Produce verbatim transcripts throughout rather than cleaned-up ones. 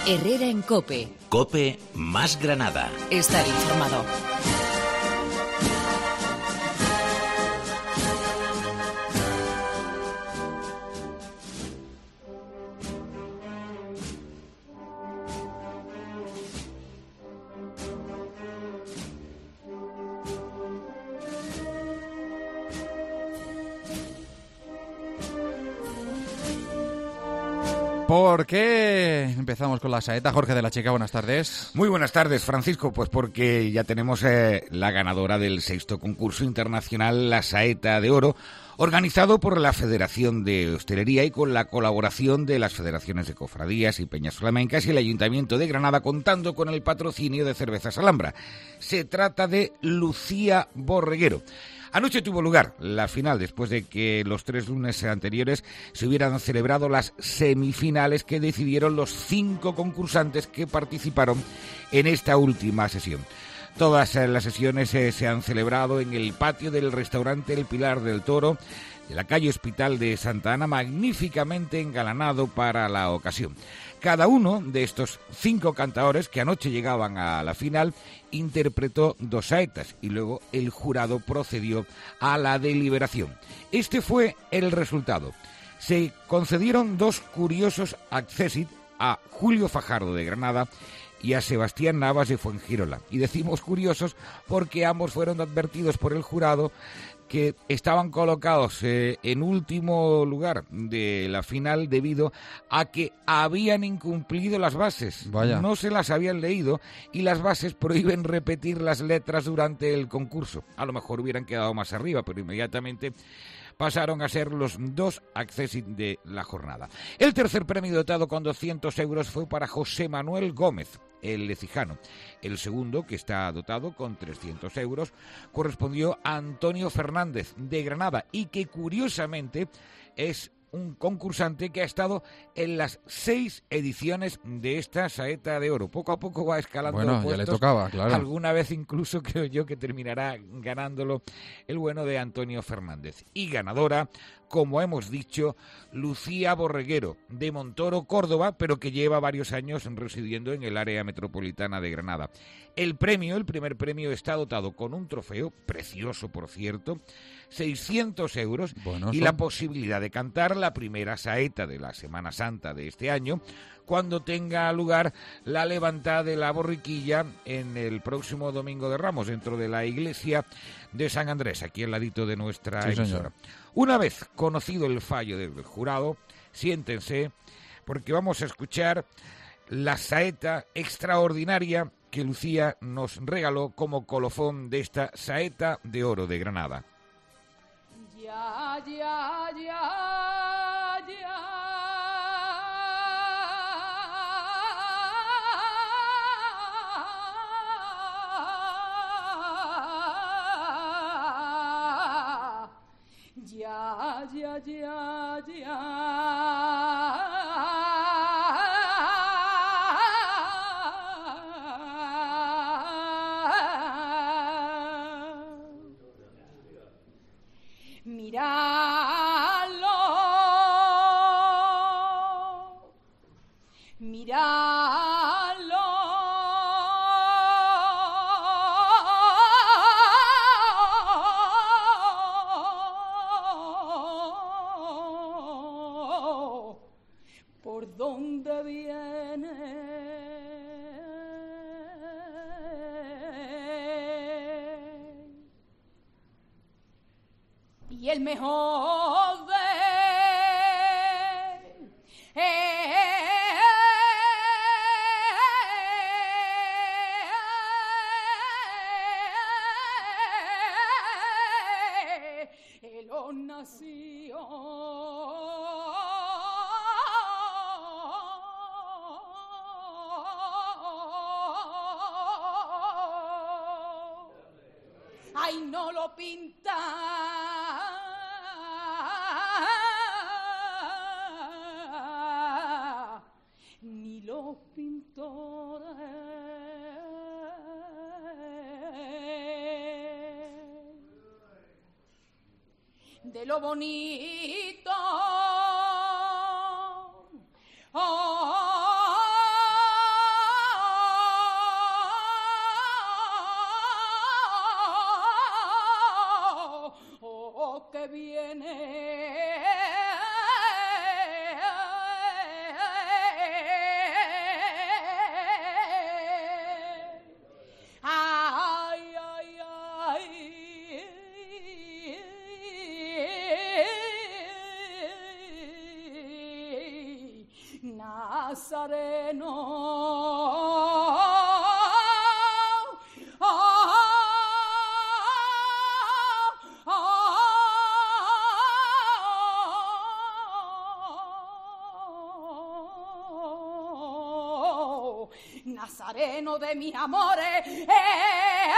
Herrera en COPE. COPE más Granada. Estar informado. ¿Por qué empezamos con la saeta? Jorge de la Chica, buenas tardes. Muy buenas tardes, Francisco. Pues porque ya tenemos eh, la ganadora del sexto concurso internacional La Saeta de Oro, organizado por la Federación de Hostelería y con la colaboración de las Federaciones de Cofradías y Peñas Flamencas y el Ayuntamiento de Granada, contando con el patrocinio de Cervezas Alhambra. Se trata de Lucía Borreguero. Anoche tuvo lugar la final, después de que los tres lunes anteriores se hubieran celebrado las semifinales que decidieron los cinco concursantes que participaron en esta última sesión. Todas las sesiones eh, se han celebrado en el patio del restaurante El Pilar del Toro, de la calle Hospital de Santa Ana, magníficamente engalanado para la ocasión. Cada uno de estos cinco cantadores que anoche llegaban a la final interpretó dos saetas y luego el jurado procedió a la deliberación. Este fue el resultado. Se concedieron dos curiosos accessit a Julio Fajardo de Granada y a Sebastián Navas de Fuengirola. Y decimos curiosos porque ambos fueron advertidos por el jurado que estaban colocados eh, en último lugar de la final debido a que habían incumplido las bases. Vaya. No se las habían leído y las bases prohíben repetir las letras durante el concurso. A lo mejor hubieran quedado más arriba, pero inmediatamente pasaron a ser los dos accessit de la jornada. El tercer premio dotado con doscientos euros fue para José Manuel Gómez, el lecijano. El segundo, que está dotado con trescientos euros, correspondió a Antonio Fernández de Granada y que curiosamente es un concursante que ha estado en las seis ediciones de esta saeta de oro. Poco a poco va escalando bueno, puestos. Ya le tocaba, claro. Alguna vez incluso creo yo que terminará ganándolo el bueno de Antonio Fernández. Y ganadora, como hemos dicho, Lucía Borreguero, de Montoro, Córdoba, pero que lleva varios años residiendo en el área metropolitana de Granada. El premio, el primer premio, está dotado con un trofeo, precioso por cierto, seiscientos euros, bueno, y son... la posibilidad de cantar la primera saeta de la Semana Santa de este año, cuando tenga lugar la levantada de la borriquilla en el próximo Domingo de Ramos, dentro de la iglesia de San Andrés, aquí al ladito de nuestra sí, emisora. Señor. Una vez conocido el fallo del jurado, siéntense, porque vamos a escuchar la saeta extraordinaria que Lucía nos regaló como colofón de esta saeta de oro de Granada. Ya, ya, ya, ya. Ya, ya, ya, ya. Míralo, míralo. ¿Por dónde viene? Y el mejor de él os nació. Ay, no lo pinta. Ni los pintores de lo bonito. Oh, lo que viene. Ay, ay, ay, Nazareno. Nazareno de mis amores, eh, eh,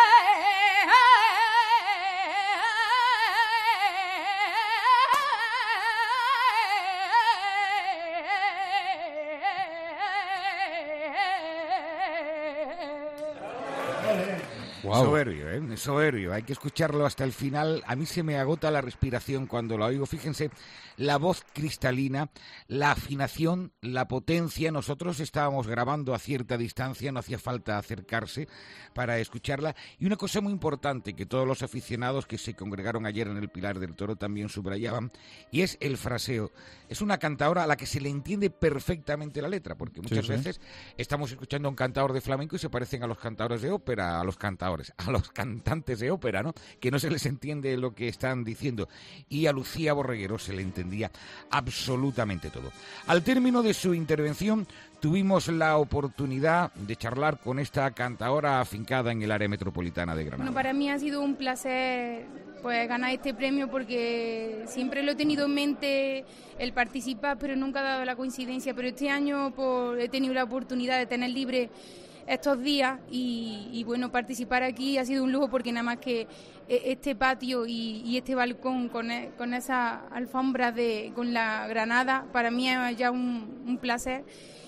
Wow. Soberbio, ¿eh? Soberbio. Hay que escucharlo hasta el final. A mí se me agota la respiración cuando lo oigo. Fíjense, la voz cristalina, la afinación, la potencia. Nosotros estábamos grabando a cierta distancia, no hacía falta acercarse para escucharla. Y una cosa muy importante que todos los aficionados que se congregaron ayer en el Pilar del Toro también subrayaban, y es el fraseo. Es una cantadora a la que se le entiende perfectamente la letra, porque muchas sí, veces sí. estamos escuchando a un cantador de flamenco y se parecen a los cantadores de ópera, a los cantadores, a los cantantes de ópera, ¿no? Que no se les entiende lo que están diciendo. Y a Lucía Borreguero se le entendía absolutamente todo. Al término de su intervención tuvimos la oportunidad de charlar con esta cantadora afincada en el área metropolitana de Granada. Bueno, para mí ha sido un placer pues ganar este premio porque siempre lo he tenido en mente el participar, pero nunca ha dado la coincidencia. Pero este año pues, he tenido la oportunidad de tener libre estos días y, y bueno, participar aquí ha sido un lujo porque nada más que este patio y, y este balcón con, con esa alfombra de, con la granada, para mí es ya un, un placer.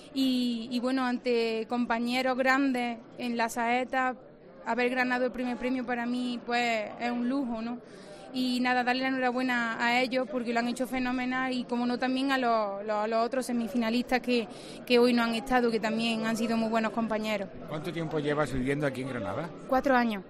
Y, y bueno, ante compañeros grandes en la saeta, haber ganado el primer premio para mí pues es un lujo, ¿no? Y nada, darle la enhorabuena a ellos porque lo han hecho fenomenal y como no también a los, los, los otros semifinalistas que, que hoy no han estado, que también han sido muy buenos compañeros. ¿Cuánto tiempo llevas viviendo aquí en Granada? Cuatro años.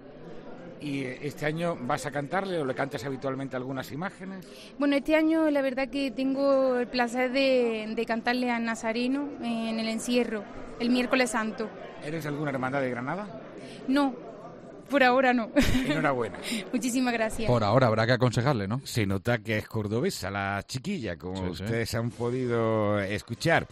¿Y este año vas a cantarle o le cantas habitualmente algunas imágenes? Bueno, este año la verdad que tengo el placer de, de cantarle a Nazareno en el encierro, el miércoles santo. ¿Eres alguna hermandad de Granada? No, por ahora no. Enhorabuena. Muchísimas gracias. Por ahora habrá que aconsejarle, ¿no? Se nota que es cordobesa la chiquilla, como sí, ustedes sí. han podido escuchar.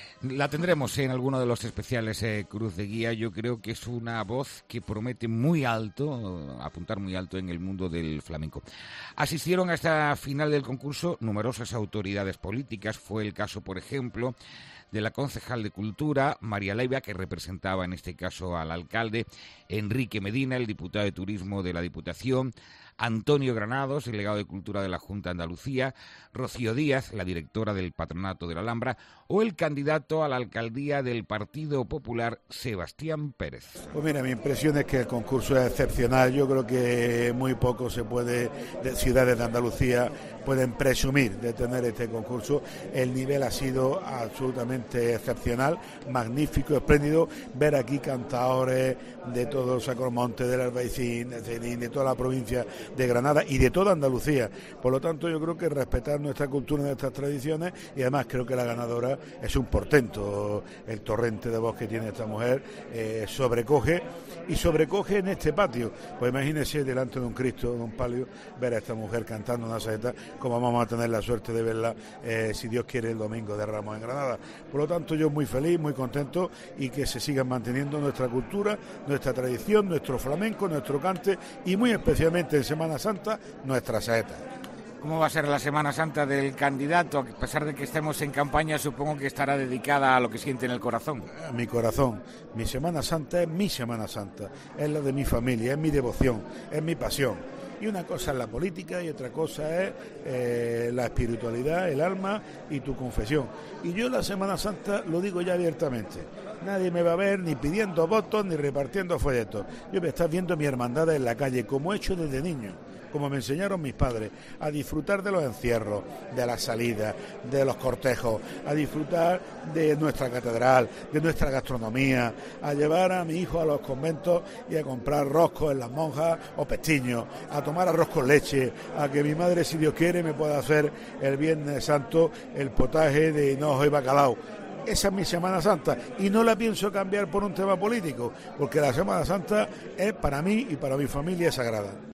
La tendremos en alguno de los especiales eh, Cruz de Guía. Yo creo que es una voz que promete muy alto, apuntar muy alto en el mundo del flamenco. Asistieron a esta final del concurso numerosas autoridades políticas. Fue el caso, por ejemplo, de la concejal de Cultura, María Leiva, que representaba en este caso al alcalde, Enrique Medina, el diputado de Turismo de la Diputación, Antonio Granados, delegado de Cultura de la Junta de Andalucía, Rocío Díaz, la directora del Patronato de la Alhambra, o el candidato a la alcaldía del Partido Popular, Sebastián Pérez. Pues mira, mi impresión es que el concurso es excepcional. Yo creo que muy poco se puede, de ciudades de Andalucía pueden presumir de tener este concurso. El nivel ha sido absolutamente excepcional, magnífico, espléndido. Ver aquí cantadores de todo el Sacromonte, del Albaicín, de Cedín, de toda la provincia de Granada y de toda Andalucía. Por lo tanto, yo creo que respetar nuestra cultura y nuestras tradiciones, y además creo que la ganadora es un portento. El torrente de voz que tiene esta mujer eh, sobrecoge y sobrecoge en este patio. Pues imagínese delante de un Cristo, de un palio, ver a esta mujer cantando una saeta, como vamos a tener la suerte de verla, eh, si Dios quiere, el domingo de Ramos en Granada. Por lo tanto, yo muy feliz, muy contento, y que se sigan manteniendo nuestra cultura, nuestra tradición, nuestro flamenco, nuestro cante, y muy especialmente en Semana Santa, nuestra saeta. ¿Cómo va a ser la Semana Santa del candidato? A pesar de que estemos en campaña, supongo que estará dedicada a lo que siente en el corazón. A mi corazón. Mi Semana Santa es mi Semana Santa, es la de mi familia, es mi devoción, es mi pasión. Y una cosa es la política y otra cosa es eh, la espiritualidad, el alma y tu confesión. Y yo la Semana Santa lo digo ya abiertamente. Nadie me va a ver ni pidiendo votos ni repartiendo folletos. Yo me estoy viendo mi hermandad en la calle, como he hecho desde niño. como me enseñaron mis padres, a disfrutar de los encierros, de las salidas, de los cortejos, a disfrutar de nuestra catedral, de nuestra gastronomía, a llevar a mi hijo a los conventos y a comprar roscos en las monjas o pestiños, a tomar arroz con leche, a que mi madre, si Dios quiere, me pueda hacer el Viernes Santo el potaje de hinojo y bacalao. Esa es mi Semana Santa y no la pienso cambiar por un tema político, porque la Semana Santa es para mí y para mi familia sagrada.